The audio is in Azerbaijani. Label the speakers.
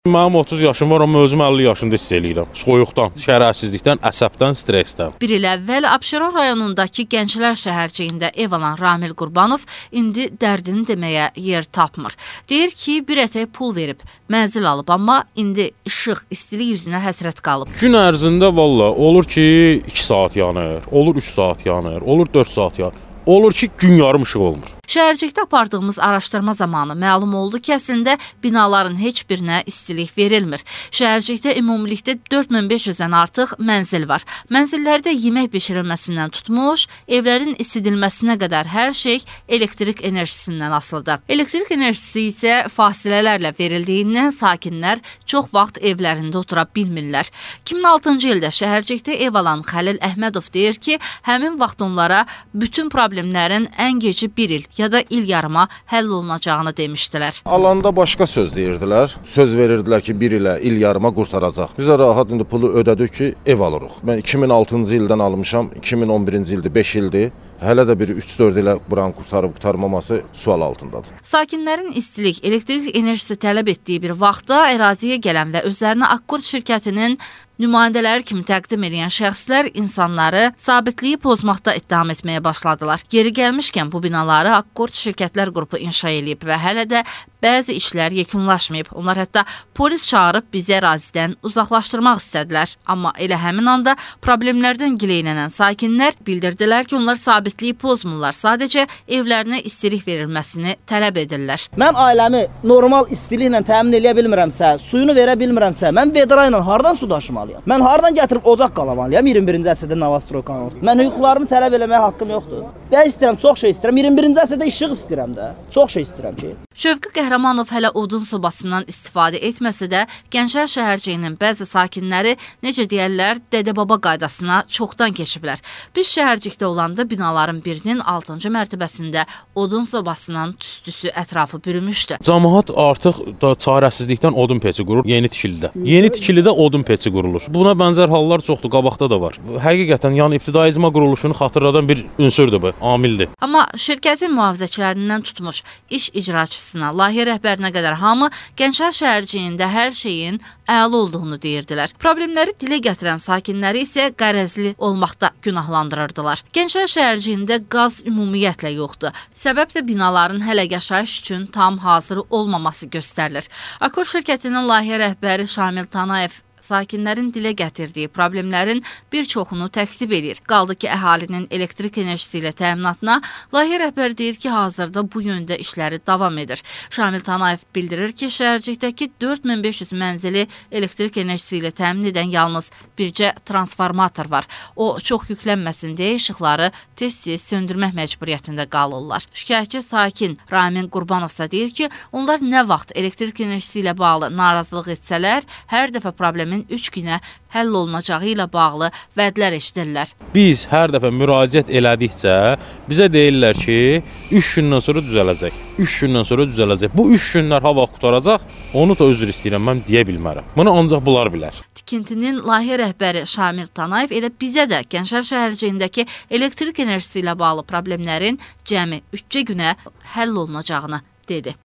Speaker 1: Mənim 30 yaşım var, amma özüm 50 yaşında hiss eləyirəm. Soyuqdan, şərəfsizlikdən, əsəbdən, stressdən.
Speaker 2: Bir il əvvəl Abşeron rayonundakı Gənclər şəhərciyində ev alan Ramil Qurbanov indi dərdini deməyə yer tapmır. Deyir ki, bir ətək pul verib, mənzil alıb, amma indi işıq, istilik yüzünə həsrət qalıb.
Speaker 1: Gün ərzində valla olur ki 2 saat yanır, olur 3 saat yanır, olur 4 saat yanır. Olur ki, gün yarım işıq olmur.
Speaker 2: Şəhərcikdə apardığımız araşdırma zamanı məlum oldu ki, əslində binaların heç birinə istilik verilmir. Şəhərcikdə ümumilikdə 4500-dən artıq mənzil var. Mənzillərdə yemək bişirilməsindən tutmuş, evlərin isidilməsinə qədər hər şey elektrik enerjisindən asılıdır. Elektrik enerjisi isə fasilələrlə verildiyindən sakinlər çox vaxt evlərində otura bilmirlər. 2006-cı ildə şəhərcikdə ev alan Xəlil Əhmədov deyir ki, həmin vaxt onlara bütün problemlərin ən gecə bir il ya da il yarıma həll olunacağını demişdilər.
Speaker 3: Alanda başqa söz deyirdilər. Söz verirdilər ki, bir ilə il yarıma qurtaracaq. Bizə rahat indi pulu ödədik ki, ev alırıq. Mən 2006-cı ildən almışam, 2011-ci ildir, 5 ildir. Hələ də bir 3-4 ilə buranın qurtarmaması sual altındadır.
Speaker 2: Sakinlərin istilik, elektrik enerjisi tələb etdiyi bir vaxtda əraziyə gələn və özlərini Akkord şirkətinin nümayəndələri kimi təqdim edən şəxslər insanları sabitliyi pozmaqda ittiham etməyə başladılar. Geri gəlmişkən bu binaları Akkord şirkətlər qrupu inşa edib və hələ də bəzi işlər yekunlaşmayıb. Onlar hətta polis çağırıb bizi ərazidən uzaqlaşdırmaq istədilər. Amma elə həmin anda problemlərdən gileylənən sakinlər bildirdilər ki, onlar sabitliyi pozmurlar. Sadəcə evlərinə istilik verilməsini tələb edirlər.
Speaker 4: Mən ailəmi normal istiliklə təmin edə bilmirəmsə, suyunu verə bilmirəmsə, mən vedra ilə hardan su daşımalıyam? Mən hardan gətirib ocaq qalamalıyam 21-ci əsrdə Novostroykan? Mən hüquqlarımı tələb eləməyə haqqım yoxdur. Nə istəyirəm, çox şey istəyirəm. 21-ci əsrdə işıq istəyirəm də. Çox şey istəyirəm ki.
Speaker 2: Şövqi Qəhrəmanov hələ odun sobasından istifadə etməsə də, Gənclər şəhərciyinin bəzi sakinləri, necə deyərlər, dədə-baba qaydasına çoxdan keçiblər. Biz şəhərcikdə olanda binaların birinin 6-cı mərtəbəsində odun sobasının tüstüsü ətrafı bürümüşdü.
Speaker 1: Cəmaət artıq da çarəsizlikdən odun peçi qurur yeni tikilidə. Yeni tikilidə odun peçi qurulur. Buna bənzər hallar çoxdur, qabaqda da var. Həqiqətən, yəni ibtidai icma quruluşunu xatırladan bir ünsürdür bu, amildir.
Speaker 2: Amma şirkətin mühafizəçilərindən tutmuş iş icraçısına, layihə rəhbərinə qədər hamı Gənclər şəhərciyində hər şeyin əla olduğunu deyirdilər. Problemləri dilə gətirən sakinləri isə qərəzli olmaqda günahlandırırdılar. Gənclər şəhərciyində qaz ümumiyyətlə yoxdur. Səbəb də binaların hələ yaşayış üçün tam hazır olmaması göstərilir. Akkord şirkətinin layihə rəhbəri Şamil Tanayev sakinlərin dilə gətirdiyi problemlərin bir çoxunu təksib edir. Qaldı ki, əhalinin elektrik enerjisi ilə təminatına layihə rəhbəri deyir ki, hazırda bu yöndə işləri davam edir. Şamil Tanayev bildirir ki, şəhərcikdəki 4500 mənzili elektrik enerjisi ilə təmin edən yalnız bircə transformator var. O, çox yüklənməsin deyə işıqları tez-tez söndürmək məcburiyyətində qalırlar. Şikayətçi sakin Ramil Qurbanov isə deyir ki, onlar nə vaxt elektrik enerjisi ilə bağlı narazılıq etsələr, hər dəfə problemi 3 günə həll olunacağı ilə bağlı vədlər eşidirlər.
Speaker 1: Biz hər dəfə müraciət elədikcə bizə deyirlər ki, 3 gündən sonra düzələcək. 3 gündən sonra düzələcək. Bu 3 günlər hava qutaracaq, onu da üzr istəyirəm, mən deyə bilmərəm. Bunu ancaq bunlar bilər.
Speaker 2: Tikintinin layihə rəhbəri Şamil Tanayev elə bizə də Gənclər şəhərciyindəki elektrik enerjisi ilə bağlı problemlərin cəmi 3 günə həll olunacağını dedi.